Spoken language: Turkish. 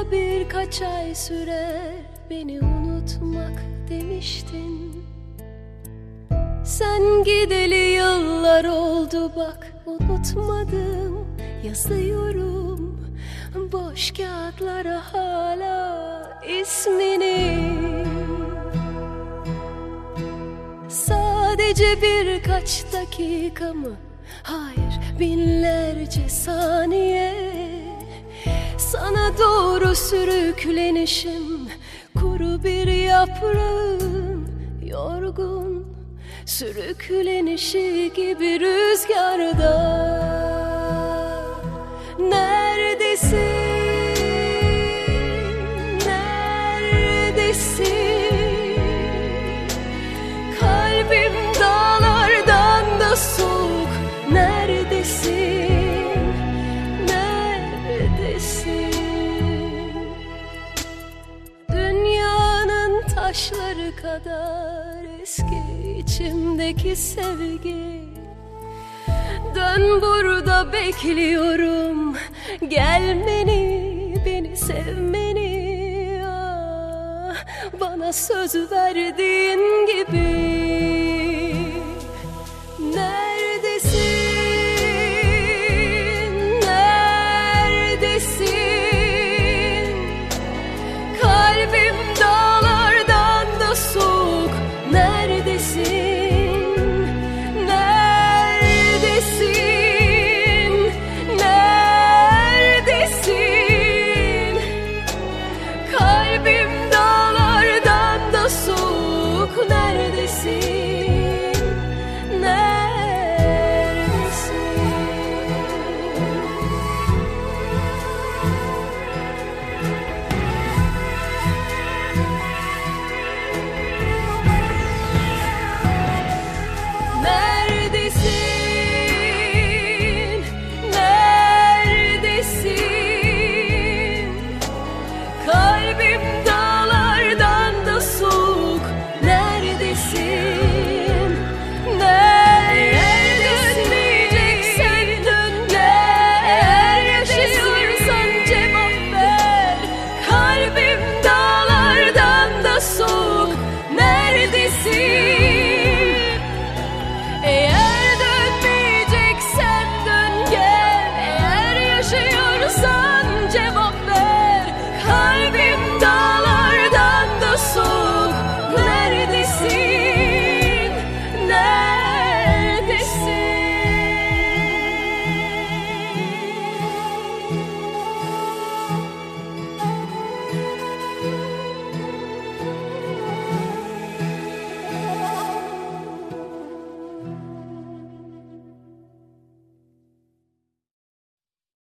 birkaç ay sürer beni unutmak demiştin. Sen gideli yıllar oldu bak, unutmadım, yazıyorum boş kağıtlara hala ismini. Sadece birkaç dakika mı? Hayır, binlerce saniye. Sana doğru sürüklenişim, kuru bir yaprağın yorgun sürüklenişi gibi rüzgarda. Neredesin, neredesin? Kalbim dağlardan da soğuk. Neredesin, neredesin? Dünyanın taşları kadar eski içimdeki sevgi. Dön, burada bekliyorum gelmeni, beni sevmeni. Ah, bana söz verdiğin gibi.